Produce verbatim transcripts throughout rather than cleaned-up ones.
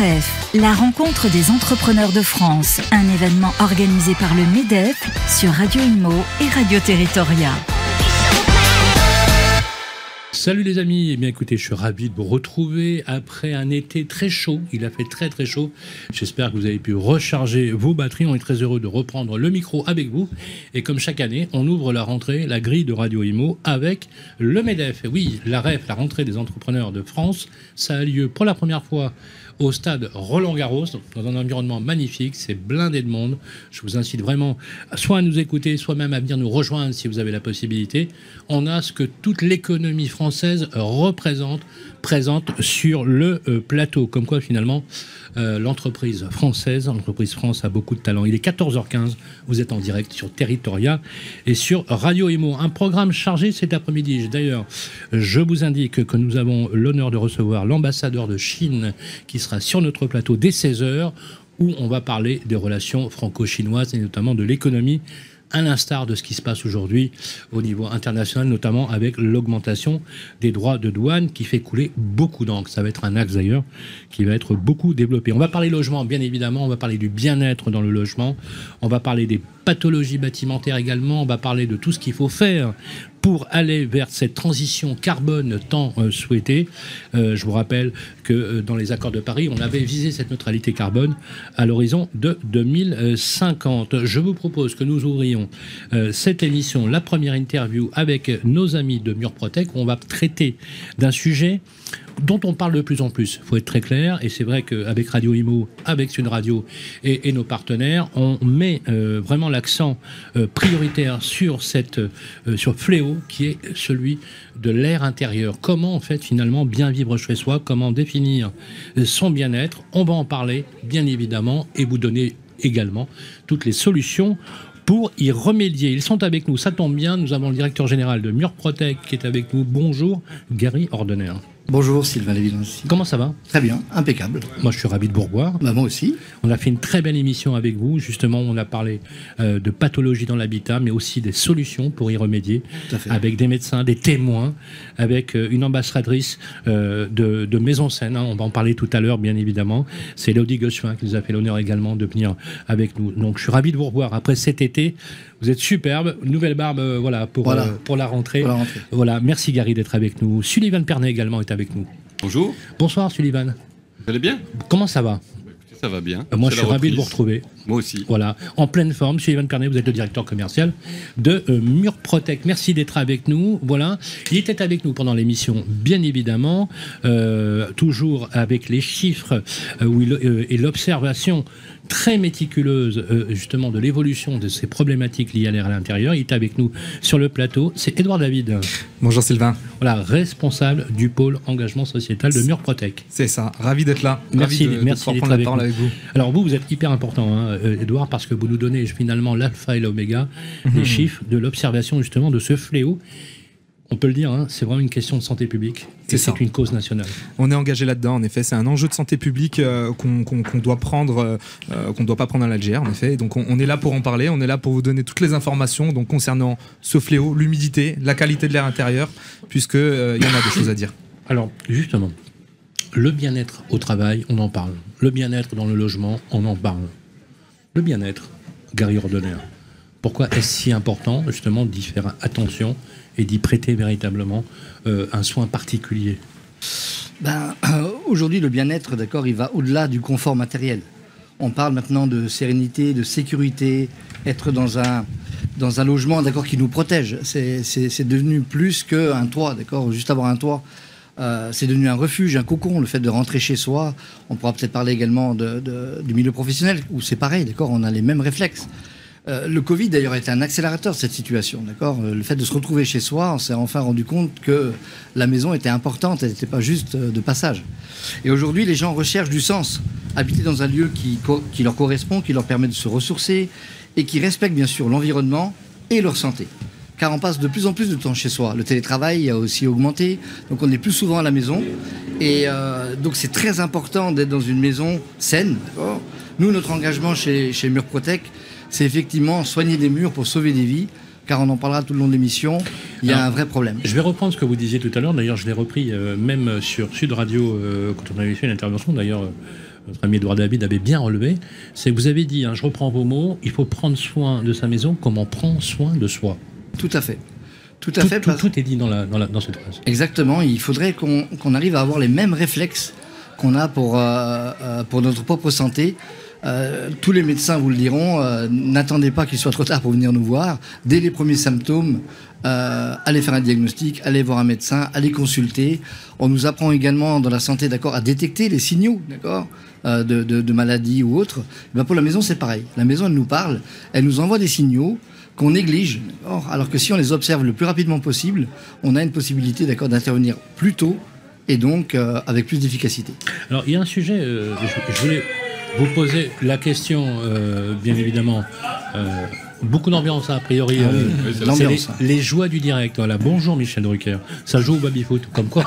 R F, la rencontre des entrepreneurs de France, un événement organisé par le MEDEF sur Radio Imo et Radio Territoria. Salut les amis, eh bien écoutez, je suis ravi de vous retrouver après un été très chaud. Il a fait très très chaud. J'espère que vous avez pu recharger vos batteries. On est très heureux de reprendre le micro avec vous. Et comme chaque année, on ouvre la rentrée, la grille de Radio Imo avec le MEDEF. Et oui, la R F, la rentrée des entrepreneurs de France, ça a lieu pour la première fois au stade Roland-Garros, dans un environnement magnifique, c'est blindé de monde. Je vous incite vraiment soit à nous écouter, soit même à venir nous rejoindre si vous avez la possibilité. On a ce que toute l'économie française représente, présente sur le euh, plateau. Comme quoi, finalement, euh, l'entreprise française, l'entreprise France a beaucoup de talent. Il est quatorze heures quinze, vous êtes en direct sur Territoria et sur Radio Imo. Un programme chargé cet après-midi. D'ailleurs, je vous indique que nous avons l'honneur de recevoir l'ambassadeur de Chine qui sera sur notre plateau dès seize heures, où on va parler des relations franco-chinoises et notamment de l'économie, à l'instar de ce qui se passe aujourd'hui au niveau international, notamment avec l'augmentation des droits de douane qui fait couler beaucoup d'encre. Ça va être un axe d'ailleurs qui va être beaucoup développé. On va parler logement, bien évidemment, on va parler du bien-être dans le logement, on va parler des pathologies bâtimentaires également, on va parler de tout ce qu'il faut faire pour aller vers cette transition carbone tant euh, souhaitée. Euh, je vous rappelle que euh, dans les accords de Paris, on avait visé cette neutralité carbone à l'horizon de deux mille cinquante. Je vous propose que nous ouvrions euh, cette émission, la première interview avec nos amis de Murprotec, où on va traiter d'un sujet dont on parle de plus en plus. Il faut être très clair, et c'est vrai qu'avec Radio Imo, avec Sud Radio et, et nos partenaires, on met euh, vraiment l'accent euh, prioritaire sur cette euh, sur fléau qui est celui de l'air intérieur. Comment en fait finalement bien vivre chez soi, comment définir son bien-être. On va en parler bien évidemment et vous donner également toutes les solutions pour y remédier. Ils sont avec nous, ça tombe bien, nous avons le directeur général de Murprotec qui est avec nous. Bonjour, Gary Ordener. Bonjour Sylvain Lévy-Nancy. Comment ça va ? Très bien, impeccable. Moi je suis ravi de vous revoir. Bah, moi aussi. On a fait une très belle émission avec vous, justement on a parlé euh, de pathologie dans l'habitat, mais aussi des solutions pour y remédier, avec des médecins, des témoins, avec euh, une ambassadrice euh, de, de Maison Saine, hein, on va en parler tout à l'heure bien évidemment. C'est Elodie Gossuin qui nous a fait l'honneur également de venir avec nous. Donc je suis ravi de vous revoir après cet été. Vous êtes superbe, nouvelle barbe euh, voilà, pour, voilà. Euh, pour la rentrée. Pour la rentrée. Voilà, merci Gary d'être avec nous. Sullivan Pernet également est avec nous. Bonjour. Bonsoir Sullivan. Vous allez bien ? Comment ça va ? Écoutez, ça va bien. euh, Moi C'est je suis ravi de vous reprise. retrouver. Moi aussi. Voilà, en pleine forme. Sullivan Pernet, vous êtes le directeur commercial de euh, Murprotec. Merci d'être avec nous. Voilà, il était avec nous pendant l'émission, bien évidemment, euh, toujours avec les chiffres euh, où il, euh, et l'observation très méticuleuse euh, justement de l'évolution de ces problématiques liées à l'air à l'intérieur. Il est avec nous sur le plateau. C'est Édouard David. Bonjour Sylvain. Voilà, responsable du pôle engagement sociétal de Murprotec. C'est ça, ravi d'être là. Merci, ravi de, merci de d'être prendre avec la parole nous. avec vous. Alors vous, vous êtes hyper important, hein, Édouard, parce que vous nous donnez finalement l'alpha et l'oméga, mmh. les chiffres de l'observation justement de ce fléau. On peut le dire, hein, c'est vraiment une question de santé publique. C'est et ça. C'est une cause nationale. On est engagé là-dedans, en effet. C'est un enjeu de santé publique euh, qu'on, qu'on, qu'on doit prendre, euh, qu'on ne doit pas prendre à la légère, en effet. Donc on, on est là pour en parler, on est là pour vous donner toutes les informations donc, concernant ce fléau, l'humidité, la qualité de l'air intérieur, puisqu'il euh, y en a des choses à dire. Alors, justement, le bien-être au travail, on en parle. Le bien-être dans le logement, on en parle. Le bien-être, Gary Ordener, pourquoi est-ce si important, justement, d'y faire attention et d'y prêter véritablement euh, un soin particulier ? Ben, euh, aujourd'hui, le bien-être, d'accord, il va au-delà du confort matériel. On parle maintenant de sérénité, de sécurité, être dans un, dans un logement, d'accord, qui nous protège. C'est, c'est, c'est devenu plus qu'un toit, d'accord, juste avoir un toit. Euh, c'est devenu un refuge, un cocon, le fait de rentrer chez soi. On pourra peut-être parler également de, de, du milieu professionnel, où c'est pareil, d'accord, on a les mêmes réflexes. Euh, le Covid, d'ailleurs, était un accélérateur de cette situation, d'accord. Euh, le fait de se retrouver chez soi, on s'est enfin rendu compte que la maison était importante, elle n'était pas juste euh, de passage. Et aujourd'hui, les gens recherchent du sens. Habiter dans un lieu qui, qui leur correspond, qui leur permet de se ressourcer et qui respecte, bien sûr, l'environnement et leur santé. Car on passe de plus en plus de temps chez soi. Le télétravail a aussi augmenté, donc on est plus souvent à la maison. Et euh, donc c'est très important d'être dans une maison saine, d'accord. Nous, notre engagement chez, chez Murprotec, c'est effectivement soigner des murs pour sauver des vies, car on en parlera tout le long de l'émission, il y a Alors, un vrai problème. Je vais reprendre ce que vous disiez tout à l'heure, d'ailleurs je l'ai repris euh, même sur Sud Radio, euh, quand on avait fait une intervention, d'ailleurs notre ami Edouard David avait bien relevé, c'est que vous avez dit, hein, je reprends vos mots, il faut prendre soin de sa maison comme on prend soin de soi. Tout à fait. Tout à tout, fait. Tout, parce... tout est dit dans, la, dans, la, dans cette phrase. Exactement. Il faudrait qu'on qu'on arrive à avoir les mêmes réflexes qu'on a pour, euh, pour notre propre santé. Euh, tous les médecins vous le diront, euh, n'attendez pas qu'il soit trop tard pour venir nous voir. Dès les premiers symptômes, euh, allez faire un diagnostic, allez voir un médecin, allez consulter. On nous apprend également dans la santé, d'accord, à détecter les signaux, d'accord, euh, de, de, de maladies ou autres. Et bien pour la maison, c'est pareil. La maison, elle nous parle, elle nous envoie des signaux qu'on néglige, d'accord, alors que si on les observe le plus rapidement possible, on a une possibilité, d'accord, d'intervenir plus tôt et donc euh, avec plus d'efficacité. Alors il y a un sujet, euh, je, je voulais vous poser la question, euh, bien évidemment, euh, beaucoup d'ambiance a priori, ah, euh, oui, c'est l'ambiance. les, les joies du direct. Voilà. Bonjour Michel Drucker, ça joue au baby-foot, comme quoi,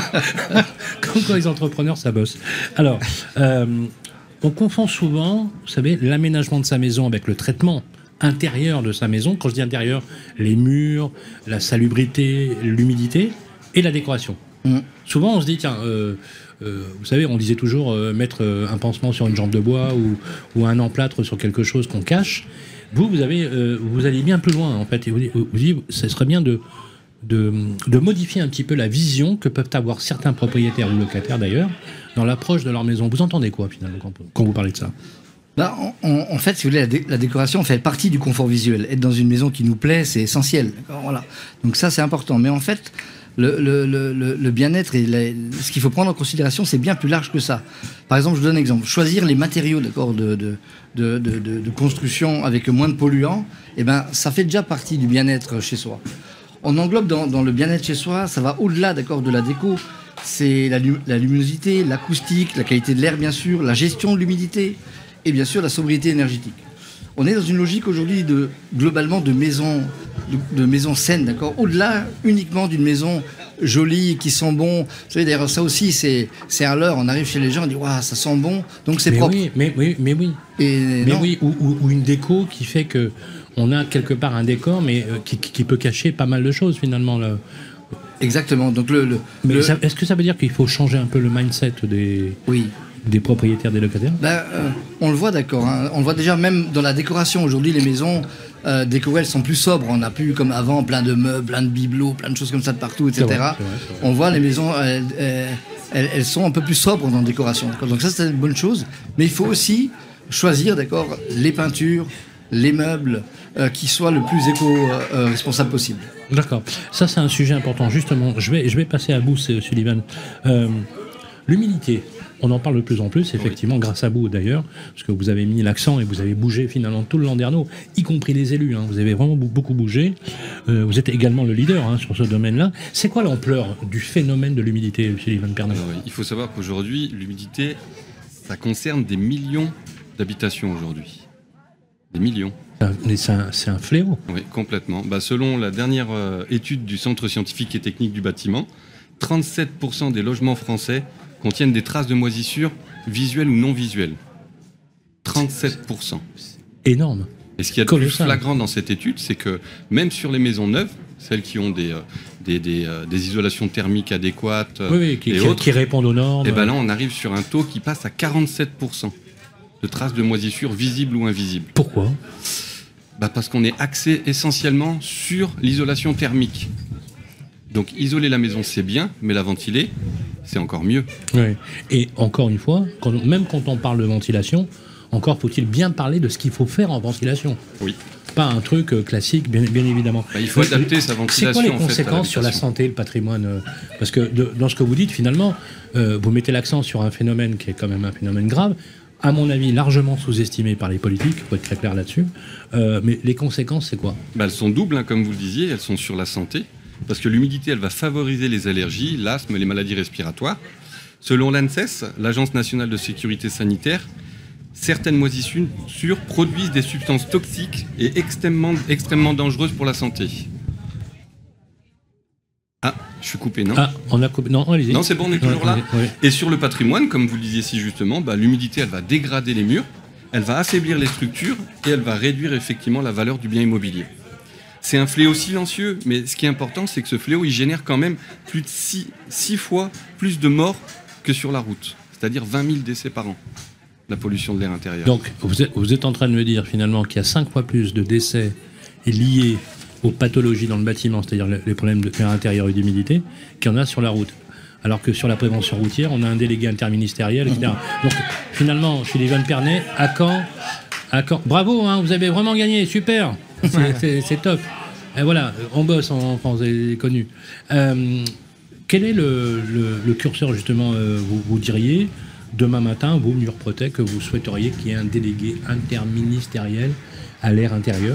comme quoi les entrepreneurs ça bosse. Alors, euh, on confond souvent, vous savez, l'aménagement de sa maison avec le traitement intérieur de sa maison. Quand je dis intérieur, les murs, la salubrité, l'humidité et la décoration. Mmh. Souvent, on se dit, tiens, euh, euh, vous savez, on disait toujours euh, mettre euh, un pansement sur une jambe de bois ou, ou un emplâtre sur quelque chose qu'on cache. Vous, vous avez, euh, vous allez bien plus loin, en fait, et vous, vous, vous dites, ce serait bien de, de, de modifier un petit peu la vision que peuvent avoir certains propriétaires ou locataires d'ailleurs dans l'approche de leur maison. Vous entendez quoi finalement quand, quand vous parlez de ça? Là, on, en fait, si vous voulez, la, dé, la décoration fait partie du confort visuel. Être dans une maison qui nous plaît, c'est essentiel. Voilà. Donc ça, c'est important. Mais en fait, le, le, le, le bien-être et la, ce qu'il faut prendre en considération, c'est bien plus large que ça. Par exemple, je vous donne un exemple. Choisir les matériaux, d'accord, de, de, de, de, de, de construction avec moins de polluants, eh ben, ça fait déjà partie du bien-être chez soi. On englobe dans, dans le bien-être chez soi, ça va au-delà, d'accord, de la déco. C'est la, la luminosité, l'acoustique, la qualité de l'air, bien sûr, la gestion de l'humidité. Et bien sûr la sobriété énergétique. On est dans une logique aujourd'hui de globalement de maisons de, de maisons saines, d'accord. Au-delà uniquement d'une maison jolie qui sent bon. Vous savez d'ailleurs ça aussi c'est c'est un leurre. On arrive chez les gens on dit waouh ça sent bon donc c'est mais propre. Oui, mais oui mais oui. Et mais non. oui ou, ou, ou une déco qui fait que on a quelque part un décor mais euh, qui, qui peut cacher pas mal de choses finalement là. Exactement. Donc le, le, mais le... Ça, est-ce que ça veut dire qu'il faut changer un peu le mindset des oui. des propriétaires, des locataires? Ben, euh, on le voit, d'accord. Hein. On le voit déjà même dans la décoration. Aujourd'hui, les maisons euh, décorées, elles sont plus sobres. On n'a plus, comme avant, plein de meubles, plein de bibelots, plein de choses comme ça de partout, et cetera. C'est vrai, c'est vrai, c'est vrai. On voit les maisons, elles, elles, elles sont un peu plus sobres dans la décoration. Donc ça, c'est une bonne chose. Mais il faut aussi choisir, d'accord, les peintures, les meubles euh, qui soient le plus éco-responsables euh, possible. D'accord. Ça, c'est un sujet important. Justement, je vais, je vais passer à vous, Sullivan. Euh, L'humidité. On en parle de plus en plus, effectivement, oui. Grâce à vous d'ailleurs, parce que vous avez mis l'accent et vous avez bougé finalement tout le Landerneau, y compris les élus. Hein, vous avez vraiment beaucoup bougé. Euh, vous êtes également le leader hein, sur ce domaine-là. C'est quoi l'ampleur du phénomène de l'humidité, Sullivan Pernat? Alors, il faut savoir qu'aujourd'hui, l'humidité, ça concerne des millions d'habitations aujourd'hui. Des millions. Mais c'est un, c'est un fléau. Oui, complètement. Bah, selon la dernière euh, étude du Centre scientifique et technique du bâtiment, trente-sept pour cent des logements français contiennent des traces de moisissure visuelles ou non visuelles. trente-sept pour cent. Énorme. Et ce qui est le plus flagrant dans cette étude, c'est que même sur les maisons neuves, celles qui ont des, euh, des, des, euh, des isolations thermiques adéquates oui, oui, qui, et qui, autres, qui répondent aux normes. Et ben là, on arrive sur un taux qui passe à quarante-sept pour cent de traces de moisissure visibles ou invisibles. Pourquoi ? Bah parce qu'on est axé essentiellement sur l'isolation thermique. Donc isoler la maison, c'est bien, mais la ventiler, c'est encore mieux. Oui. Et encore une fois, quand, même quand on parle de ventilation, encore faut-il bien parler de ce qu'il faut faire en ventilation. Oui. Pas un truc euh, classique, bien, bien évidemment. Bah, il faut Mais, adapter sa ventilation. C'est quoi les en conséquences fait, sur la santé, le patrimoine euh, Parce que de, dans ce que vous dites, finalement, euh, vous mettez l'accent sur un phénomène qui est quand même un phénomène grave, à mon avis largement sous-estimé par les politiques, il faut être très clair là-dessus. Euh, mais les conséquences, c'est quoi ? Bah, elles sont doubles, hein, comme vous le disiez, elles sont sur la santé. Parce que l'humidité, elle va favoriser les allergies, l'asthme, les maladies respiratoires. Selon l'ANSES, l'Agence nationale de sécurité sanitaire, certaines moisissures produisent des substances toxiques et extrêmement, extrêmement dangereuses pour la santé. Ah, je suis coupé, non ? Ah, on a coupé. Non, allez-y. Non, c'est bon, on est toujours là. Oui. Et sur le patrimoine, comme vous le disiez si justement, bah, l'humidité, elle va dégrader les murs, elle va affaiblir les structures et elle va réduire effectivement la valeur du bien immobilier. C'est un fléau silencieux, mais ce qui est important, c'est que ce fléau, il génère quand même plus de six, six fois plus de morts que sur la route. c'est-à-dire vingt mille décès par an, la pollution de l'air intérieur. Donc, vous êtes, vous êtes en train de me dire finalement qu'il y a cinq fois plus de décès liés aux pathologies dans le bâtiment, c'est-à-dire les problèmes de l'air intérieur et d'humidité, qu'il y en a sur la route. Alors que sur la prévention routière, on a un délégué interministériel, et cetera. Donc, finalement, chez les Van Pernet, à Caen, à Caen, bravo, hein, vous avez vraiment gagné, super, c'est, c'est, c'est top. Et voilà, on bosse en France, vous avez connu. Euh, quel est le, le, le curseur, justement, euh, vous, vous diriez, demain matin, vous, Murprotec, que vous souhaiteriez qu'il y ait un délégué interministériel à l'air intérieur?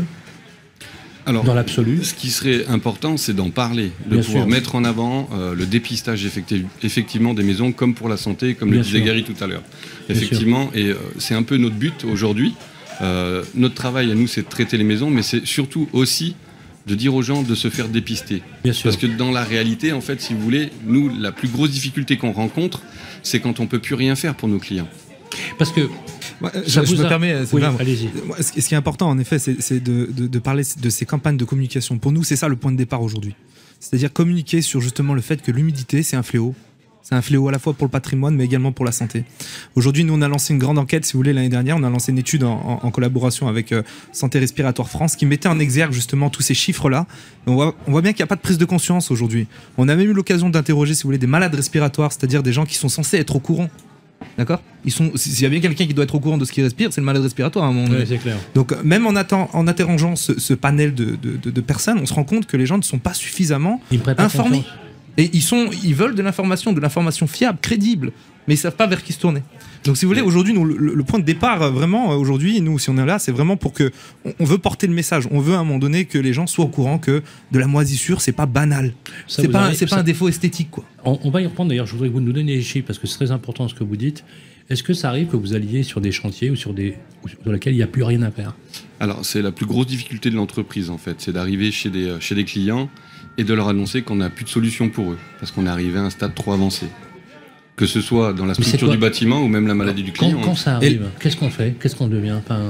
Alors, dans l'absolu, ce qui serait important, c'est d'en parler, de Bien pouvoir sûr. mettre en avant euh, le dépistage effecti- effectivement des maisons, comme pour la santé, comme Bien le disait sûr. Gary tout à l'heure. Bien Effectivement, et euh, c'est un peu notre but aujourd'hui. Euh, notre travail à nous, c'est de traiter les maisons, mais c'est surtout aussi de dire aux gens de se faire dépister. Bien sûr. Parce que dans la réalité, en fait, si vous voulez, nous, la plus grosse difficulté qu'on rencontre, c'est quand on peut plus rien faire pour nos clients. Parce que Ouais, je, Ça je vous me a- permets, c'est Oui, vrai, allez-y. moi, ce, qui- ce qui est important, en effet, c'est, c'est de, de- de parler de ces campagnes de communication. Pour nous, c'est ça le point de départ aujourd'hui. C'est-à-dire communiquer sur justement le fait que l'humidité, c'est un fléau. C'est un fléau à la fois pour le patrimoine, mais également pour la santé. Aujourd'hui, nous, on a lancé une grande enquête, si vous voulez, l'année dernière. On a lancé une étude en, en- en collaboration avec euh, Santé Respiratoire France, qui mettait en exergue justement tous ces chiffres-là. Et On voit, on voit bien qu'il n'y a pas de prise de conscience aujourd'hui. On a même eu l'occasion d'interroger, si vous voulez, des malades respiratoires, c'est-à-dire des gens qui sont censés être au courant. D'accord. Ils sont. S'il y a bien quelqu'un qui doit être au courant de ce qu'il respire, c'est le malade respiratoire à un moment donné. Ouais, c'est clair. Donc euh, même en, atten- en interrogeant ce, ce panel de, de- de- de personnes, on se rend compte que les gens ne sont pas suffisamment Ils me prêtent pas informés. confiance. Et ils, sont, ils veulent de l'information, de l'information fiable, crédible, mais ils savent pas vers qui se tourner. Donc si vous voulez, aujourd'hui, nous, le, le point de départ, euh, vraiment, euh, aujourd'hui, nous, si on est là, c'est vraiment pour que on, on veut porter le message. On veut à un moment donné que les gens soient au courant que de la moisissure, c'est pas banal. Ça C'est vous pas, un- arrive- c'est pas ça- un défaut esthétique, quoi. On, on va y reprendre d'ailleurs, je voudrais que vous nous donniez les chiffres parce que c'est très important ce que vous dites. Est-ce que ça arrive que vous alliez sur des chantiers ou sur des ou sur lesquels il n'y a plus rien à faire? Alors, c'est la plus grosse difficulté de l'entreprise, en fait. C'est d'arriver chez des, euh, chez des clients et de leur annoncer qu'on n'a plus de solution pour eux, parce qu'on est arrivé à un stade trop avancé. Que ce soit dans la Mais c'est structure quoi du bâtiment ou même la maladie du Quand, client. quand ça arrive, qu'est-ce qu'on fait? Qu'est-ce qu'on devient? Enfin,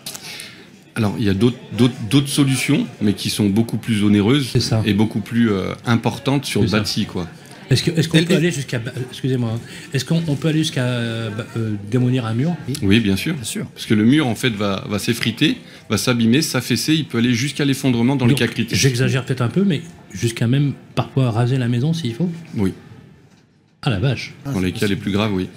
Alors, il y a d'autres, d'autres, d'autres solutions, mais qui sont beaucoup plus onéreuses C'est ça. et beaucoup plus euh, importantes sur C'est le ça. bâti, quoi. Est-ce que- est-ce qu'on Elle- peut elle- aller jusqu'à... Excusez-moi. hein. Est-ce qu'on on peut aller jusqu'à euh, bah, euh, démolir un mur? Oui, bien sûr. Bien sûr. Parce que le mur, en fait, va, va s'effriter, va s'abîmer, s'affaisser, il peut aller jusqu'à l'effondrement dans les Donc, cas critiques. J'exagère peut-être un peu, mais jusqu'à même parfois raser la maison s'il faut? Oui, Ah la vache. Ah, dans c'est les cas possible. les plus graves, oui.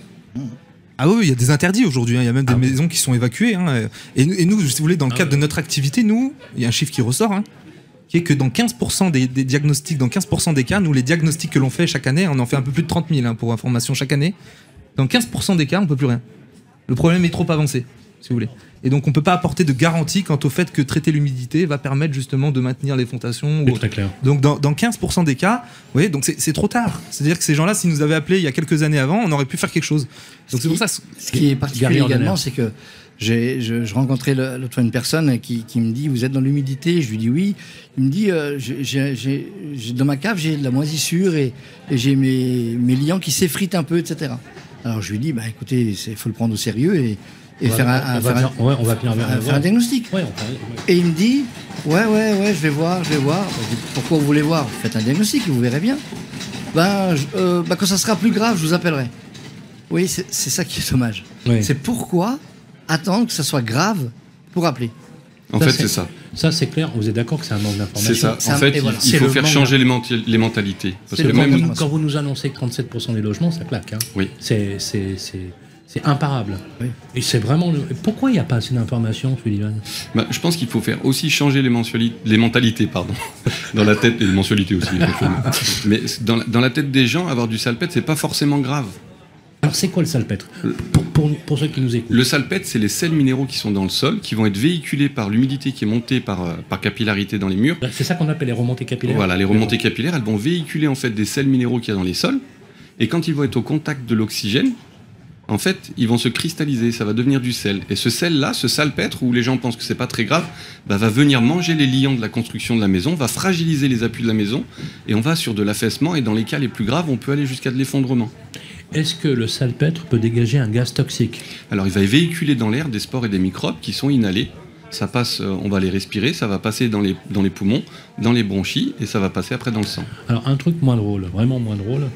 Ah oui, oui, il y a des interdits aujourd'hui, hein. Il y a même des Ah oui. maisons qui sont évacuées, hein. Et, nous- et nous, si vous voulez, dans le Ah cadre ouais. de notre activité, nous, il y a un chiffre qui ressort, hein, qui est que dans quinze pour cent des, des diagnostics, dans quinze pour cent des cas, nous, les diagnostics que l'on fait chaque année, on en fait un peu plus de trente mille, hein, pour information chaque année. Dans quinze pour cent des cas, on peut plus rien. Le problème est trop avancé, si vous voulez. Et donc, on peut pas apporter de garantie quant au fait que traiter l'humidité va permettre justement de maintenir les fondations. ou C'est autre. très clair. Donc dans, dans quinze pour cent des cas, vous voyez, donc c'est c'est trop tard. C'est-à-dire que ces gens-là, s'ils nous avaient appelés il y a quelques années avant, on aurait pu faire quelque chose. Donc c'est pour ça. Ce qui est particulier Gary Ordener. également, c'est que j'ai, je, je rencontrais le- l'autre fois une personne qui, qui me dit: vous êtes dans l'humidité? Je lui dis oui. Il me dit euh, j'ai, j'ai- j'ai- j'ai- dans ma cave, j'ai de la moisissure et, et j'ai mes, mes liants qui s'effritent un peu, et cetera. Alors je lui dis: bah, écoutez, il faut le prendre au sérieux et, et On va- faire un, on un- va faire un- venir- ouais, on va venir vers- un- faire un diagnostic. Ouais, on va- ouais. Et il me dit: ouais, ouais, ouais, je vais voir, je vais voir. Je dis: pourquoi vous voulez voir? Faites un diagnostic et vous verrez bien. Ben, je- euh, ben, quand ça sera plus grave, je vous appellerai. Oui, c'est c'est ça qui est dommage. Oui. C'est pourquoi attendre que ça soit grave pour appeler. En Ça, fait, c'est- c'est ça. Ça, c'est clair. Vous êtes d'accord que c'est un manque d'information? C'est ça. C'est En un- fait, et il, voilà. il C'est faut le faire manque changer les, menti- les mentalités. Parce C'est que le Quand manque même, vous, quand vous nous annoncez que trente-sept pour cent des logements, ça claque. Hein. Oui. C'est, c'est, c'est, c'est imparable. Oui. Et c'est vraiment. Le... Pourquoi il n'y a pas assez d'informations, Sullivan? bah, je pense qu'il faut faire aussi changer les, mensuali- les mentalités, pardon, dans la tête, et les mensualités aussi, éventuellement. Mais dans la, dans la tête des gens, avoir du salpêtre, c'est pas forcément grave. Alors, c'est quoi le salpêtre pour, pour, pour ceux qui nous écoutent. Le salpêtre, c'est les sels minéraux qui sont dans le sol, qui vont être véhiculés par l'humidité qui est montée par, euh, par capillarité dans les murs. C'est ça qu'on appelle les remontées capillaires. Voilà, les remontées capillaires, elles vont véhiculer en fait des sels minéraux qu'il y a dans les sols. Et quand ils vont être au contact de l'oxygène, en fait, ils vont se cristalliser, ça va devenir du sel. Et ce sel-là, ce salpêtre, où les gens pensent que c'est pas très grave, bah, va venir manger les liants de la construction de la maison, va fragiliser les appuis de la maison, et on va sur de l'affaissement, et dans les cas les plus graves, on peut aller jusqu'à de l'effondrement. Est-ce que le salpêtre peut dégager un gaz toxique? Alors il va véhiculer dans l'air des spores et des microbes qui sont inhalés. Ça passe, euh, on va les respirer, ça va passer dans les, dans les poumons, dans les bronchies, et ça va passer après dans le sang. Alors, un truc moins drôle, vraiment moins drôle.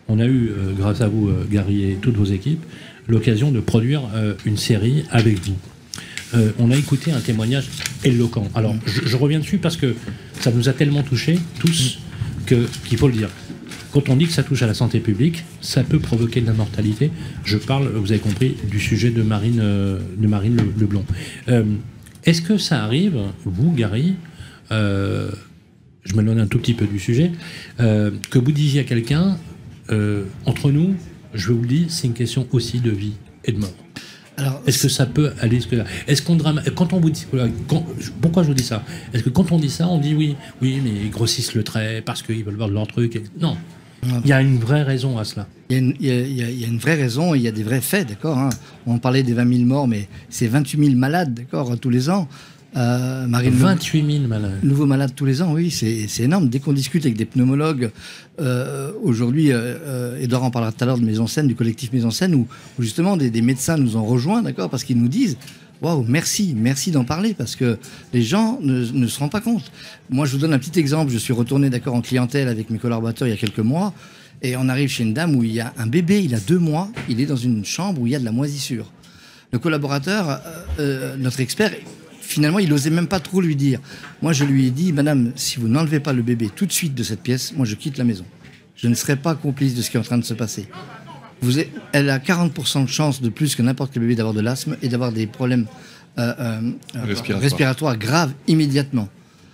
on a eu, euh, grâce à vous, euh, Gary, et toutes vos équipes, l'occasion de produire euh, une série avec vous. Euh, on a écouté un témoignage éloquent. Alors, je, je reviens dessus parce que ça nous a tellement touchés, tous, que, qu'il faut le dire. Quand on dit que ça touche à la santé publique, ça peut provoquer de la mortalité. Je parle, vous avez compris, du sujet de Marine, euh, de Marine Le, Leblond. Euh, est-ce que ça arrive, vous, Gary, euh, je me donne un tout petit peu du sujet, euh, que vous disiez à quelqu'un, euh, entre nous, je vous le dis, c'est une question aussi de vie et de mort. Alors, est-ce que ça peut aller jusque-là ? Est-ce qu'on drame... quand on vous dit, quand... pourquoi je vous dis ça ? Est-ce que quand on dit ça, on dit oui, oui, mais ils grossissent le trait parce qu'ils veulent voir de leur truc et... Non. Il y a une vraie raison à cela. Il y a une, il y a, il y a, il y a une vraie raison, il y a des vrais faits, d'accord, hein. On parlait des vingt mille morts, mais c'est vingt-huit mille malades, d'accord, tous les ans. Euh, Marine vingt-huit mille malades. Nouveaux malades tous les ans, oui, c'est, c'est énorme. Dès qu'on discute avec des pneumologues, euh, aujourd'hui, euh, Edouard en parlera tout à l'heure de Maison Scène, du collectif Maison Scène, où, où justement des, des médecins nous ont rejoints, d'accord, parce qu'ils nous disent waouh, merci, merci d'en parler, parce que les gens ne, ne se rendent pas compte. Moi, je vous donne un petit exemple. Je suis retourné, d'accord, en clientèle avec mes collaborateurs il y a quelques mois, et on arrive chez une dame où il y a un bébé, il a deux mois, il est dans une chambre où il y a de la moisissure. Le collaborateur, euh, euh, notre expert, finalement, il n'osait même pas trop lui dire. Moi, je lui ai dit, madame, si vous n'enlevez pas le bébé tout de suite de cette pièce, moi, je quitte la maison. Je ne serai pas complice de ce qui est en train de se passer. Vous êtes, elle a quarante pour cent de chance de plus que n'importe quel bébé d'avoir de l'asthme et d'avoir des problèmes euh, euh, respiratoires. respiratoires graves immédiatement.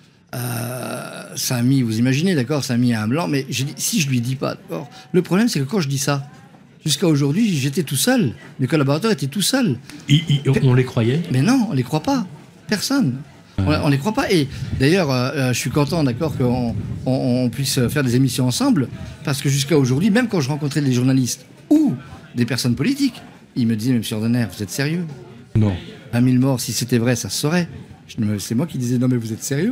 Euh, ça a mis, vous imaginez, d'accord, ça a mis un blanc, mais j'ai dit, si je lui dis pas, d'accord. Le problème, c'est que quand je dis ça, jusqu'à aujourd'hui, j'étais tout seul. Mes collaborateurs étaient tout seuls. Il, il, on les croyait ? Mais non, on les croit pas. Personne. Ouais. On, on les croit pas. Et d'ailleurs, euh, je suis content, d'accord, qu'on on, on puisse faire des émissions ensemble, parce que jusqu'à aujourd'hui, même quand je rencontrais des journalistes ou des personnes politiques, ils me disaient, monsieur Ordener, vous êtes sérieux ? Non. vingt mille morts, si c'était vrai, ça se saurait. Je dis, mais c'est moi qui disais, non mais vous êtes sérieux ?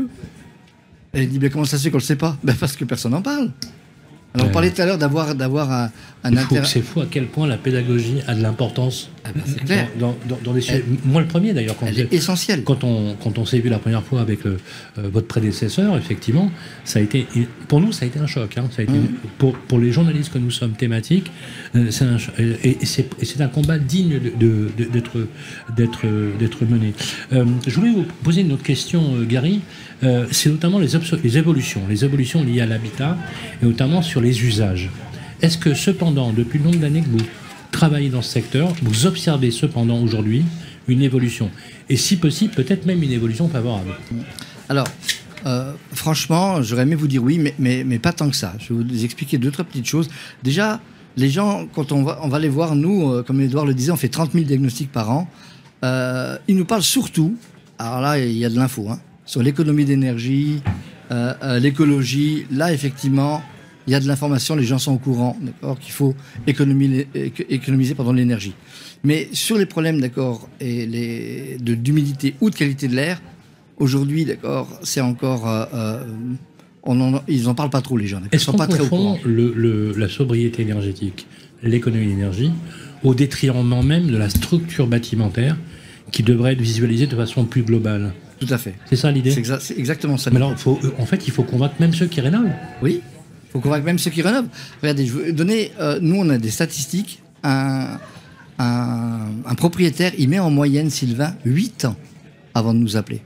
Elle dit, mais comment ça se fait qu'on le sait pas ? Ben parce que personne n'en parle. Alors, ouais. On parlait tout à l'heure d'avoir, d'avoir un, un intérêt. C'est fou à quel point la pédagogie a de l'importance. Ah ben c'est clair. Dans, dans, dans les sujets. Moi, le premier d'ailleurs. Quand elle est essentielle. Quand on, quand on s'est vu la première fois avec le, euh, votre prédécesseur, effectivement, ça a été, pour nous, ça a été un choc. Hein. Ça a été, mmh. pour, pour les journalistes que nous sommes thématiques, euh, c'est un, et, et, c'est, et c'est un combat digne de, de, de, d'être, d'être, d'être mené. Euh, je voulais vous poser une autre question, euh, Gary. Euh, c'est notamment les, obso- les évolutions, les évolutions liées à l'habitat, et notamment sur les usages. Est-ce que cependant, depuis le nombre d'années que vous travaillez dans ce secteur, vous observez cependant aujourd'hui une évolution ? Et si possible, peut-être même une évolution favorable ? Alors, euh, franchement, j'aurais aimé vous dire oui, mais, mais, mais pas tant que ça. Je vais vous expliquer deux, trois petites choses. Déjà, les gens, quand on va, on va les voir, nous, euh, comme Edouard le disait, on fait trente mille diagnostics par an. Euh, ils nous parlent surtout, alors là, il y a de l'info, hein, sur l'économie d'énergie, euh, euh, l'écologie. Là, effectivement, il y a de l'information, les gens sont au courant, d'accord, qu'il faut économiser, économiser pardon, l'énergie. Mais sur les problèmes, d'accord, et les, de, d'humidité ou de qualité de l'air, aujourd'hui, d'accord, c'est encore... Euh, euh, on en, ils n'en parlent pas trop, les gens. Est-ce qu'on confond le, le, la sobriété énergétique, l'économie d'énergie, au détriment même de la structure bâtimentaire qui devrait être visualisée de façon plus globale ? Tout à fait. C'est ça l'idée ? C'est, exa- c'est exactement ça. Mais alors, faut, en fait, il faut convaincre même ceux qui rénovent. Oui, il faut convaincre même ceux qui rénovent. Regardez, je vais donner... Euh, nous, on a des statistiques. Un, un, un propriétaire, il met en moyenne, Sylvain, huit ans avant de nous appeler.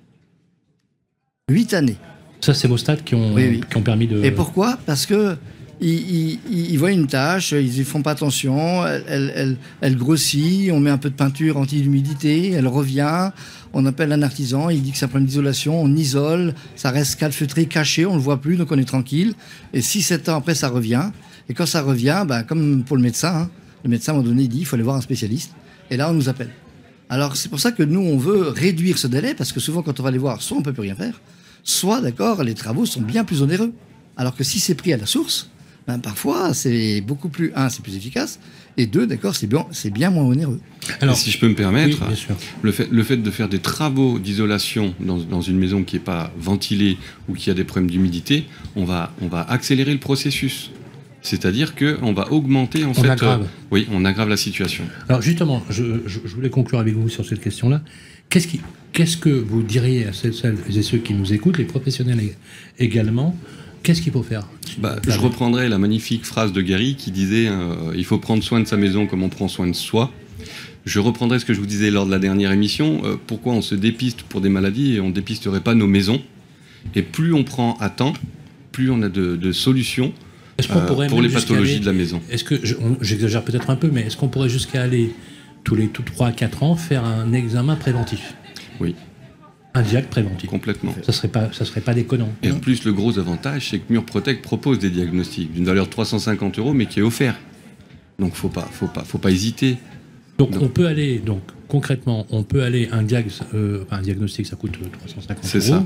huit années. Ça, c'est vos stats qui ont, oui, oui. qui ont permis de... Et pourquoi ? Parce que ils, ils, ils voient une tâche, ils ne font pas attention, elle, elle, elle, elle grossit, on met un peu de peinture anti-humidité, elle revient, on appelle un artisan, il dit que c'est un problème d'isolation, on isole, ça reste calfeutré, caché, on ne le voit plus, donc on est tranquille. Et six sept ans après, ça revient. Et quand ça revient, bah, comme pour le médecin, hein, le médecin, à un moment donné, il dit il faut aller voir un spécialiste. Et là, on nous appelle. Alors, c'est pour ça que nous, on veut réduire ce délai, parce que souvent, quand on va les voir, soit on ne peut plus rien faire, soit, d'accord, les travaux sont bien plus onéreux. Alors que si c'est pris à la source, ben, parfois, c'est beaucoup plus... Un, c'est plus efficace, et deux, d'accord, c'est bien, c'est bien moins onéreux. Alors, et si je peux me permettre, oui, bien sûr. Le, fait, le fait de faire des travaux d'isolation dans, dans une maison qui n'est pas ventilée ou qui a des problèmes d'humidité, on va, on va accélérer le processus. C'est-à-dire qu'on va augmenter, en on fait... aggrave. Euh, oui, on aggrave la situation. Alors justement, je, je, je voulais conclure avec vous sur cette question-là. Qu'est-ce, qui, qu'est-ce que vous diriez à celles et ceux qui nous écoutent, les professionnels également, qu'est-ce qu'il faut faire? Bah, je reprendrai la magnifique phrase de Gary qui disait euh, « Il faut prendre soin de sa maison comme on prend soin de soi ». Je reprendrai ce que je vous disais lors de la dernière émission. Euh, pourquoi on se dépiste pour des maladies et on ne dépisterait pas nos maisons? Et plus on prend à temps, plus on a de, de solutions euh, pour les pathologies aller, de la maison. Est-ce que, je, on, j'exagère peut-être un peu, mais est-ce qu'on pourrait jusqu'à aller tous les trois à quatre ans faire un examen préventif? Oui. Un diag préventif. Complètement. Ça serait pas, ça serait pas déconnant. Et en plus, le gros avantage, c'est que Murprotec propose des diagnostics d'une valeur de trois cent cinquante euros, mais qui est offert. Donc, faut pas, faut pas, faut pas hésiter. Donc, donc, on peut aller, donc concrètement, on peut aller un diag, euh, enfin, un diagnostic, ça coûte trois cent cinquante euros. C'est ça.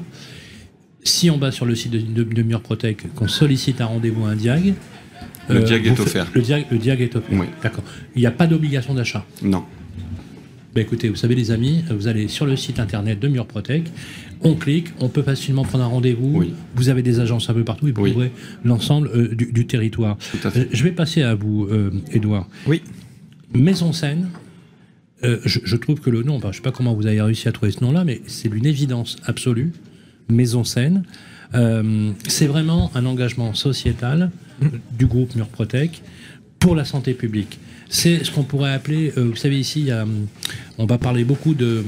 Si on va sur le site de, de, de Murprotec, qu'on sollicite un rendez-vous à un diag, le euh, diag est offert. Le diag, le diag est offert. Oui. D'accord. Il n'y a pas d'obligation d'achat. Non. Ben écoutez, vous savez les amis, vous allez sur le site internet de Murprotec, on clique, on peut facilement prendre un rendez-vous. Oui. Vous avez des agences un peu partout et vous couvrez oui. l'ensemble euh, du, du territoire. Tout à fait. Je vais passer à vous, euh, Édouard. Oui. Maison Saine. Euh, je, je trouve que le nom, enfin, je ne sais pas comment vous avez réussi à trouver ce nom-là, mais c'est d'une évidence absolue. Maison Saine. Euh, c'est vraiment un engagement sociétal mmh. du groupe Murprotec pour la santé publique. C'est ce qu'on pourrait appeler, euh, vous savez ici, il y a, on va parler beaucoup de,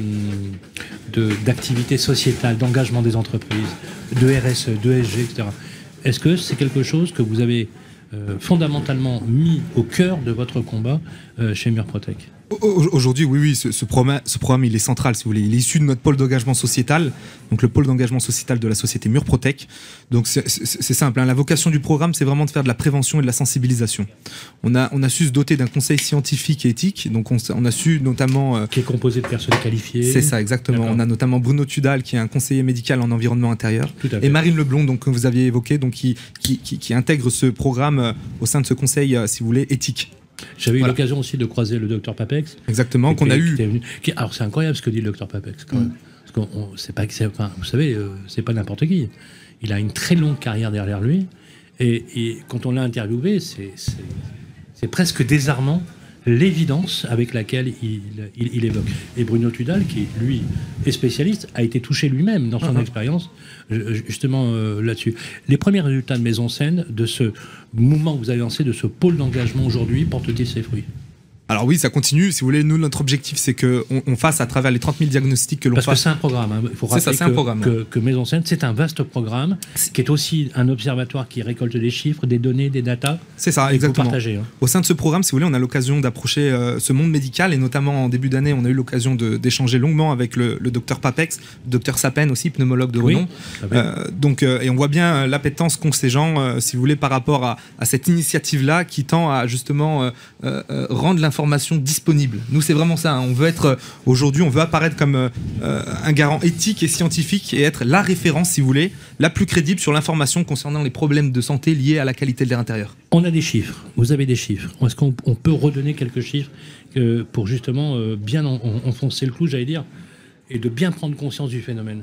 de, d'activités sociétales, d'engagement des entreprises, de R S E, de E S G, et cetera. Est-ce que c'est quelque chose que vous avez euh, fondamentalement mis au cœur de votre combat euh, chez Murprotec ? Aujourd'hui, oui, oui, ce, ce, programme, ce programme, il est central, si vous voulez. Il est issu de notre pôle d'engagement sociétal, donc le pôle d'engagement sociétal de la société Murprotec. Donc c'est, c'est, c'est simple, hein. La vocation du programme, c'est vraiment de faire de la prévention et de la sensibilisation. On a, on a su se doter d'un conseil scientifique et éthique, donc on, on a su notamment... Euh, qui est composé de personnes qualifiées. C'est ça, exactement. D'accord. On a notamment Bruno Tudal, qui est un conseiller médical en environnement intérieur, et Marine Leblond, donc, que vous aviez évoqué, donc, qui, qui, qui, qui intègre ce programme euh, au sein de ce conseil, euh, si vous voulez, éthique. J'avais eu voilà. l'occasion aussi de croiser le docteur Papex. Exactement, qu'on qui, a eu. Venu, qui, alors c'est incroyable ce que dit le docteur Papex. Quand même. Parce qu'on, on, c'est pas, c'est, enfin, vous savez, euh, c'est pas n'importe qui. Il a une très longue carrière derrière lui. Et, et quand on l'a interviewé, c'est, c'est, c'est presque désarmant l'évidence avec laquelle il, il, il évoque. Et Bruno Tudal, qui lui est spécialiste, a été touché lui-même dans son uh-huh. expérience justement euh, là-dessus. Les premiers résultats de Maison Saine, de ce mouvement que vous avez lancé, de ce pôle d'engagement aujourd'hui, portent-ils ses fruits ? Alors oui, ça continue. Si vous voulez, nous, notre objectif, c'est qu'on on fasse à travers les trente mille diagnostics que l'on Parce fasse. Parce que c'est un programme. Hein. Il faut rappeler c'est ça, c'est que, un programme, que, que Maison Saine, c'est un vaste programme qui est aussi un observatoire qui récolte des chiffres, des données, des datas. C'est ça, exactement. Partager, hein. Au sein de ce programme, si vous voulez, on a l'occasion d'approcher euh, ce monde médical et notamment en début d'année, on a eu l'occasion de, d'échanger longuement avec le, le docteur Papex, le docteur Sapen aussi, pneumologue de renom. Oui. Euh, donc, euh, et on voit bien euh, l'appétence qu'ont ces gens, euh, si vous voulez, par rapport à, à cette initiative-là qui tend à justement euh, euh, rendre l'information disponible. Nous, c'est vraiment ça. Hein. On veut être euh, aujourd'hui, on veut apparaître comme euh, un garant éthique et scientifique et être la référence, si vous voulez, la plus crédible sur l'information concernant les problèmes de santé liés à la qualité de l'air intérieur. On a des chiffres. Vous avez des chiffres. Est-ce qu'on on peut redonner quelques chiffres euh, pour justement euh, bien en, en, enfoncer le clou, j'allais dire, et de bien prendre conscience du phénomène?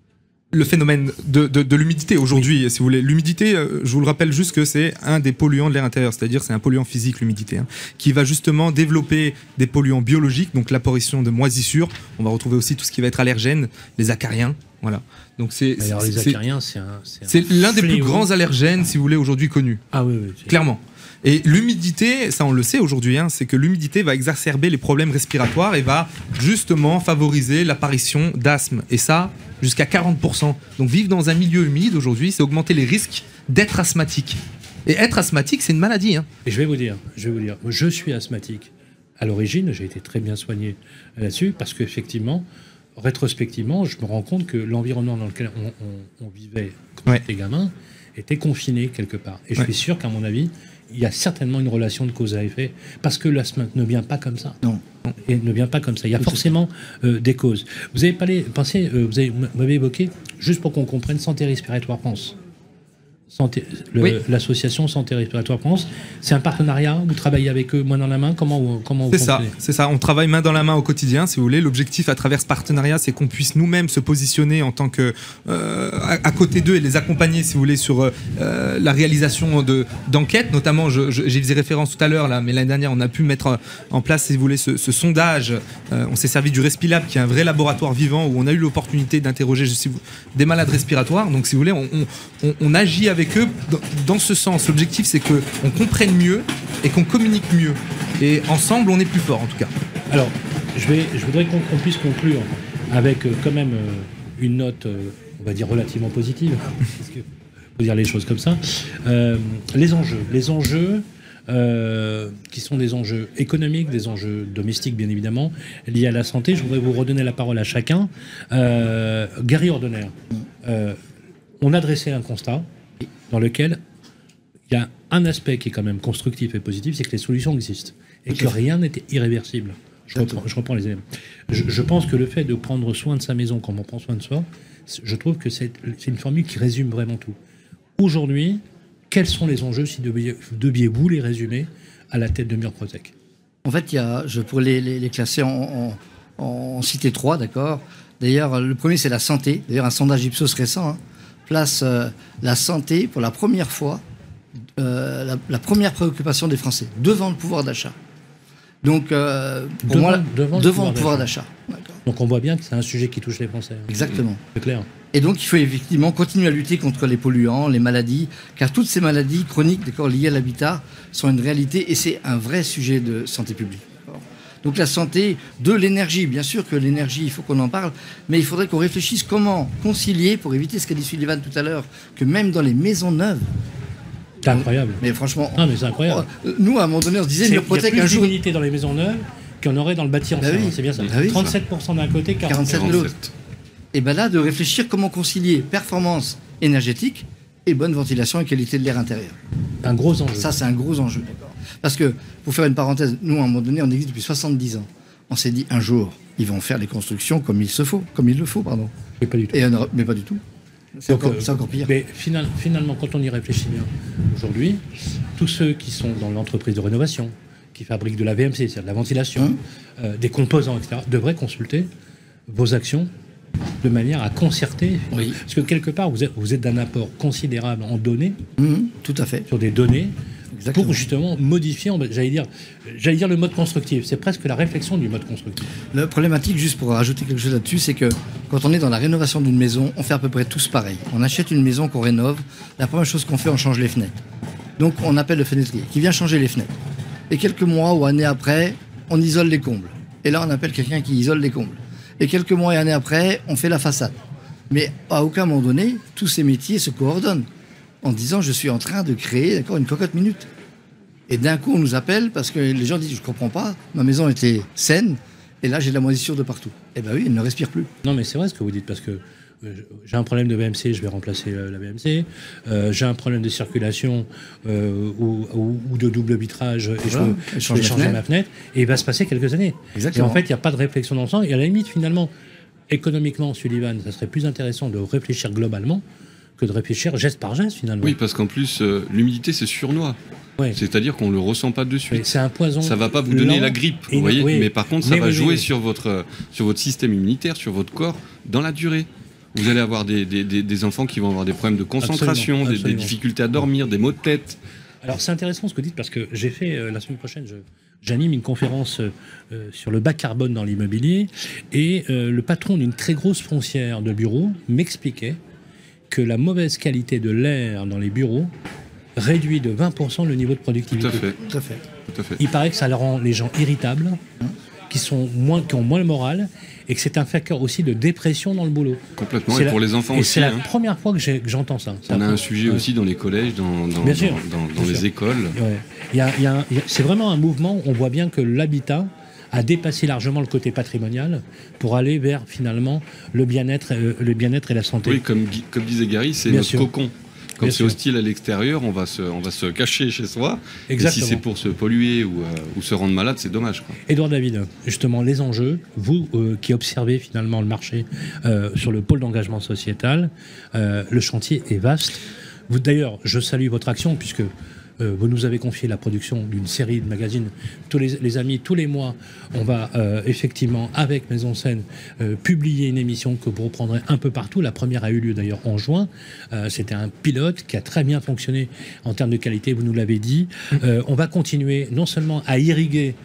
Le phénomène de, de, de l'humidité aujourd'hui, oui. Si vous voulez, l'humidité, euh, je vous le rappelle juste que c'est un des polluants de l'air intérieur, c'est-à-dire c'est un polluant physique, l'humidité, hein, qui va justement développer des polluants biologiques, donc l'apparition de moisissures. On va retrouver aussi tout ce qui va être allergène, les acariens, voilà. Donc c'est, alors c'est, les acariens, c'est, un, c'est, un c'est l'un des fléau. plus grands allergènes, si vous voulez, aujourd'hui connus. Ah oui, oui. Clairement. Et l'humidité, ça on le sait aujourd'hui, hein, c'est que l'humidité va exacerber les problèmes respiratoires et va justement favoriser l'apparition d'asthme. Et ça, jusqu'à quarante pour cent. Donc vivre dans un milieu humide aujourd'hui, c'est augmenter les risques d'être asthmatique. Et être asthmatique, c'est une maladie. Hein. Et je vais vous dire, je vais vous dire, je suis asthmatique. À l'origine, j'ai été très bien soigné là-dessus parce qu'effectivement, rétrospectivement, je me rends compte que l'environnement dans lequel on, on, on vivait quand ouais. j'étais gamin était confiné quelque part. Et je ouais. suis sûr qu'à mon avis, il y a certainement une relation de cause à effet, parce que l'asthme ne vient pas comme ça. Non. Et ne vient pas comme ça. Il y a forcément euh, des causes. Vous avez parlé, pensé, euh, vous, avez, vous m'avez évoqué, juste pour qu'on comprenne, Santé Respiratoire France. Santé, le, oui. L'association Santé Respiratoire France, c'est un partenariat, vous travaillez avec eux main dans la main, comment vous, comment vous c'est ça, c'est ça, on travaille main dans la main au quotidien, si vous voulez. L'objectif à travers ce partenariat, c'est qu'on puisse nous-mêmes se positionner en tant que euh, à, à côté d'eux et les accompagner, si vous voulez, sur euh, la réalisation de, d'enquêtes, notamment, je, je, j'ai fait référence tout à l'heure, là, mais l'année dernière, on a pu mettre en place, si vous voulez, ce, ce sondage. Euh, on s'est servi du Respilab, qui est un vrai laboratoire vivant, où on a eu l'opportunité d'interroger je sais, des malades respiratoires. Donc, si vous voulez, on, on, on agit avec avec eux dans, dans ce sens. L'objectif, c'est qu'on comprenne mieux et qu'on communique mieux. Et ensemble, on est plus fort, en tout cas. Alors, je, vais, je voudrais qu'on, qu'on puisse conclure avec euh, quand même euh, une note, euh, on va dire, relativement positive. Parce que, faut dire les choses comme ça. Euh, les enjeux. Les enjeux... Euh, qui sont des enjeux économiques, des enjeux domestiques bien évidemment, liés à la santé. Je voudrais vous redonner la parole à chacun. Euh, Gary Ordener, euh, on a dressé un constat dans lequel il y a un aspect qui est quand même constructif et positif, c'est que les solutions existent et que rien n'est irréversible. Je reprends, je reprends les éléments. Je, je pense que le fait de prendre soin de sa maison comme on prend soin de soi, je trouve que c'est, c'est une formule qui résume vraiment tout. Aujourd'hui, quels sont les enjeux, si deviez, deviez-vous les résumer, à la tête de Murprotec ? En fait, il y a, je pourrais les, les, les classer en, en, en citer trois, d'accord ? D'ailleurs, le premier, c'est la santé. D'ailleurs, un sondage Ipsos récent hein, place euh, la santé, pour la première fois, euh, la, la première préoccupation des Français, devant le pouvoir d'achat. Donc, euh, pour devant, moi, devant, devant le pouvoir, le pouvoir d'achat. d'achat. Donc, on voit bien que c'est un sujet qui touche les Français. Exactement. C'est clair. Et donc, il faut effectivement continuer à lutter contre les polluants, les maladies, car toutes ces maladies chroniques d'accord, liées à l'habitat sont une réalité et c'est un vrai sujet de santé publique. D'accord. Donc, la santé, de l'énergie. Bien sûr que l'énergie, il faut qu'on en parle, mais il faudrait qu'on réfléchisse comment concilier, pour éviter ce qu'a dit Sullivan tout à l'heure, que même dans les maisons neuves. C'est incroyable. Mais franchement, non, mais c'est incroyable. Nous, à un moment donné, on se disait, Murprotec, un jour. Il y a plus d'humidité dans les maisons neuves qu'il y en aurait dans le bâti ancien. Bah oui. C'est bien ça. Bah oui, trente-sept pour cent d'un côté, quarante-sept pour cent de l'autre. Et bien là, de réfléchir comment concilier performance énergétique et bonne ventilation et qualité de l'air intérieur. Un gros enjeu. Ça, c'est un gros enjeu. D'accord. Parce que, pour faire une parenthèse, nous, à un moment donné, on existe depuis soixante-dix ans. On s'est dit, un jour, ils vont faire les constructions comme il se faut, comme il le faut, pardon. Mais pas du tout. Et on aura... Mais pas du tout. C'est, Donc, encore, euh, c'est encore pire. Mais final, finalement, quand on y réfléchit bien, aujourd'hui, tous ceux qui sont dans l'entreprise de rénovation, qui fabriquent de la V M C, c'est-à-dire de la ventilation, hum. euh, des composants, et cetera, devraient consulter vos actions de manière à concerter. Oui. Parce que quelque part, vous êtes, vous êtes d'un apport considérable en données. Mmh, tout à fait. Sur des données. Exactement. Pour justement modifier, j'allais dire, j'allais dire le mode constructif. C'est presque la réflexion du mode constructif. La problématique, juste pour rajouter quelque chose là-dessus, c'est que quand on est dans la rénovation d'une maison, on fait à peu près tous pareil. On achète une maison qu'on rénove. La première chose qu'on fait, on change les fenêtres. Donc on appelle le fenêtrier qui vient changer les fenêtres. Et quelques mois ou années après, on isole les combles. Et là, on appelle quelqu'un qui isole les combles. Et quelques mois et années après, on fait la façade. Mais à aucun moment donné, tous ces métiers se coordonnent en disant je suis en train de créer d'accord, une cocotte minute. Et d'un coup, on nous appelle parce que les gens disent je comprends pas, ma maison était saine et là j'ai de la moisissure de partout. Eh bien oui, elle ne respire plus. Non mais c'est vrai ce que vous dites parce que euh, j'ai un problème de V M C, je vais remplacer euh, la V M C. Euh, j'ai un problème de circulation euh, ou, ou, ou de double vitrage et voilà, je, je vais changer ma fenêtre et il va se passer quelques années. Exactement. Et en fait, il n'y a pas de réflexion dans le sens. Et à la limite, finalement, économiquement, Sullivan, ça serait plus intéressant de réfléchir globalement que de réfléchir geste par geste, finalement. Oui, parce qu'en plus, euh, l'humidité, c'est sournois. Ouais. C'est-à-dire qu'on ne le ressent pas de suite. Mais c'est un poison. Ça ne va pas vous donner la grippe, vous voyez. Oui. Mais par contre, ça mais va oui, jouer oui. Sur, votre, sur votre système immunitaire, sur votre corps, dans la durée. Vous allez avoir des, des, des, des enfants qui vont avoir des problèmes de concentration, absolument, absolument. Des, des difficultés à dormir, des maux de tête. Alors, c'est intéressant ce que vous dites, parce que j'ai fait, euh, la semaine prochaine, je, j'anime une conférence euh, sur le bas carbone dans l'immobilier, et euh, le patron d'une très grosse foncière de bureaux m'expliquait que la mauvaise qualité de l'air dans les bureaux réduit de vingt pour cent le niveau de productivité. Tout à fait. Tout à fait. Tout à fait. Il paraît que ça rend les gens irritables, hein, qui, sont moins, qui ont moins le moral, et que c'est un facteur aussi de dépression dans le boulot. Complètement, et la, pour les enfants et aussi. C'est la hein. première fois que, j'ai, que j'entends ça. On a un fois. sujet ouais. aussi dans les collèges, dans, dans, bien sûr, dans, dans, bien dans les sûr. écoles. Ouais. Il y a, il y a, il y a, c'est vraiment un mouvement, on voit bien que l'habitat a dépassé largement le côté patrimonial pour aller vers finalement le bien-être, euh, le bien-être et la santé. Oui, comme, comme disait Gary, c'est bien notre sûr. cocon. Quand Bien c'est sûr. hostile à l'extérieur, on va se, on va se cacher chez soi. Exactement. Et si c'est pour se polluer ou, euh, ou se rendre malade, c'est dommage. Quoi. Édouard David, justement, les enjeux, vous euh, qui observez finalement le marché euh, sur le pôle d'engagement sociétal, euh, le chantier est vaste. Vous, d'ailleurs, je salue votre action puisque euh, vous nous avez confié la production d'une série de magazines. Tous les, les amis, tous les mois, on va euh, effectivement, avec Maison Scène, euh, publier une émission que vous reprendrez un peu partout. La première a eu lieu d'ailleurs en juin. Euh, c'était un pilote qui a très bien fonctionné en termes de qualité, vous nous l'avez dit. Euh, on va continuer non seulement à irriguer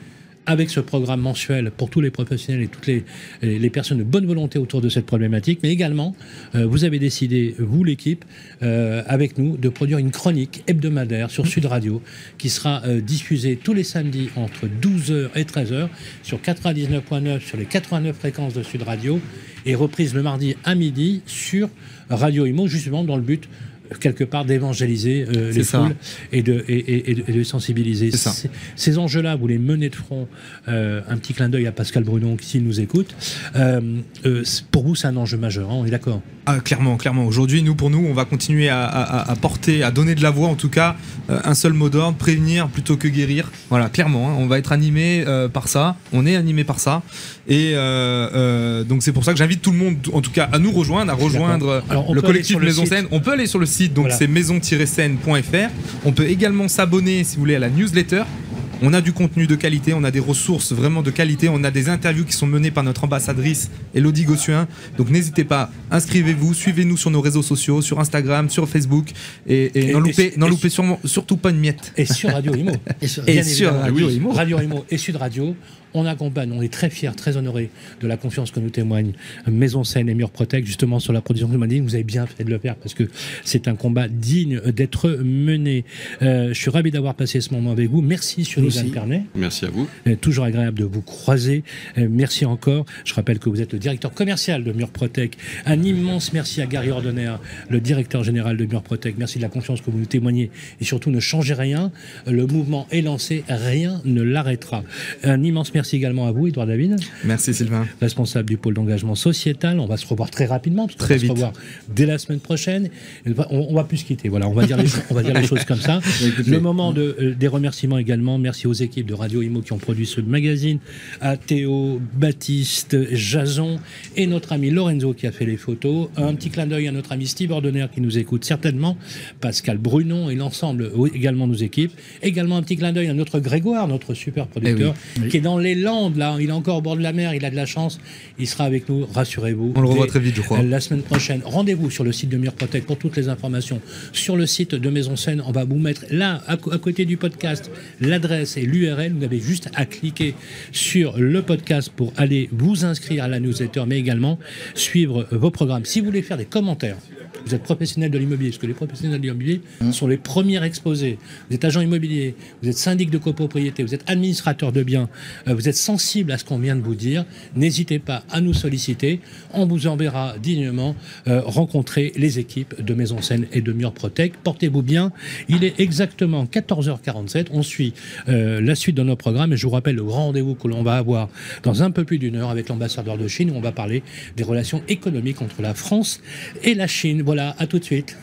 avec ce programme mensuel pour tous les professionnels et toutes les, les personnes de bonne volonté autour de cette problématique, mais également, euh, vous avez décidé, vous l'équipe, euh, avec nous, de produire une chronique hebdomadaire sur Sud Radio, qui sera euh, diffusée tous les samedis entre douze heures et treize heures sur quatre-vingt-dix-neuf virgule neuf sur les quatre-vingt-neuf fréquences de Sud Radio, et reprise le mardi à midi sur Radio Imo, justement dans le but quelque part d'évangéliser euh, les ça. foules et de, et, et, et de sensibiliser. C'est ça. Ces, ces enjeux-là, vous les menez de front. Euh, un petit clin d'œil à Pascal Brunon, s'il nous écoute. Euh, euh, pour vous, c'est un enjeu majeur, hein, on est d'accord? Ah, clairement, clairement. Aujourd'hui, nous, pour nous, on va continuer à, à, à porter, à donner de la voix, en tout cas, euh, un seul mot d'ordre, prévenir plutôt que guérir. Voilà, clairement, hein, on va être animé euh, par ça. On est animé par ça. Et euh, euh, donc, c'est pour ça que j'invite tout le monde, en tout cas, à nous rejoindre, à rejoindre Alors, le collectif le Maison site. Scène. On peut aller sur le site, donc Voilà. c'est maison tiret scène point f r. On peut également s'abonner, si vous voulez, à la newsletter. On a du contenu de qualité, on a des ressources vraiment de qualité, on a des interviews qui sont menées par notre ambassadrice Elodie Gossuin. Donc n'hésitez pas, inscrivez-vous, suivez-nous sur nos réseaux sociaux, sur Instagram, sur Facebook, et, et, Et- n'en et- loupez, et- n'en loupez sûrement, surtout pas une miette. Et sur Radio Imo. Et sur- Et Bien sur évidemment. Radio Oui. Imo. Radio Imo et Sud Radio, on accompagne, on est très fiers, très honorés de la confiance que nous témoignent Maison Scène et Mur Protect, justement sur la production de Madine. Vous avez bien fait de le faire parce que c'est un combat digne d'être mené. Euh, je suis ravi d'avoir passé ce moment avec vous. Merci sur Nous Suzanne aussi. Pernet. Merci à vous. Euh, toujours agréable de vous croiser. Euh, merci encore. Je rappelle que vous êtes le directeur commercial de Mur Protect. Un immense merci à Gary Ordener, le directeur général de Mur Protect. Merci de la confiance que vous nous témoignez. Et surtout, ne changez rien. Le mouvement est lancé. Rien ne l'arrêtera. Un immense merci également à vous, Edouard David, Merci Sylvain. responsable du pôle d'engagement sociétal. On va se revoir très rapidement, parce qu'on Très va vite. se revoir dès la semaine prochaine. Et On, on va plus se quitter. Voilà, on va dire les, cho- on va dire les choses comme ça. Écoutez, Le moment de, euh, des remerciements également. Merci aux équipes de Radio Imo qui ont produit ce magazine, à Théo, Baptiste, Jason et notre ami Lorenzo qui a fait les photos. Un petit clin d'œil à notre ami Steve Ordener qui nous écoute certainement, Pascal Brunon et l'ensemble oui, également nos équipes. Également un petit clin d'œil à notre Grégoire, notre super producteur, Eh oui. qui est dans les Landes là. Il est encore au bord de la mer, il a de la chance. Il sera avec nous, rassurez-vous. On le revoit Dès, très vite, je crois. euh, La semaine prochaine. Rendez-vous sur le site de Mur Protect pour toutes les informations. Sur le site de Maison Scène, on va vous mettre là, à, co- à côté du podcast, l'adresse et l'U R L. Vous avez juste à cliquer sur le podcast pour aller vous inscrire à la newsletter, mais également suivre vos programmes. Si vous voulez faire des commentaires, vous êtes professionnel de l'immobilier, parce que les professionnels de l'immobilier sont les premiers exposés. Vous êtes agent immobilier, vous êtes syndic de copropriété, vous êtes administrateur de biens, euh, vous êtes sensible à ce qu'on vient de vous dire, n'hésitez pas à nous solliciter. On vous enverra dignement euh, rencontrer les équipes de Maison Scène et de Mur Protect. Portez-vous bien. Il est exactement quatorze heures quarante-sept. On suit euh, la suite de nos programmes et je vous rappelle le grand rendez-vous que l'on va avoir dans un peu plus d'une heure avec l'ambassadeur de Chine où on va parler des relations économiques entre la France et la Chine. Voilà, à tout de suite.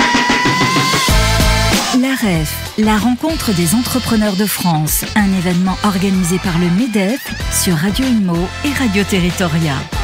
La R E F, la rencontre des entrepreneurs de France, un événement organisé par le MEDEF sur Radio Imo et Radio Territoria.